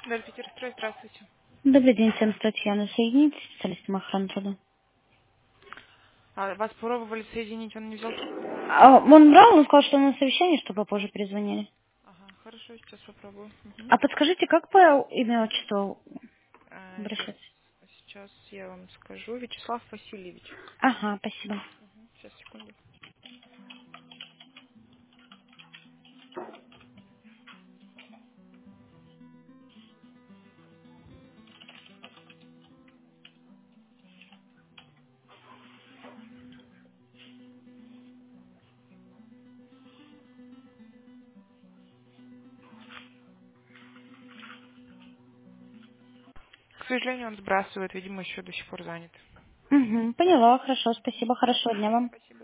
Даль Питерстрой, здравствуйте. Добрый день, всем Татьяна. Соедините с специалистом охраны труда. А вас пробовали соединить, он не взял трубку? Он брал, он сказал, что он на совещании, что попозже перезвонили. Ага, хорошо, сейчас попробую. Мгм. А подскажите, как по имя отчеству А, обращаться? сейчас я вам скажу. Вячеслав Васильевич. Ага, спасибо. Сейчас, секунду. К сожалению, он сбрасывает, видимо, еще до сих пор занят. Угу, поняла, хорошо, спасибо, хорошего дня вам. Спасибо.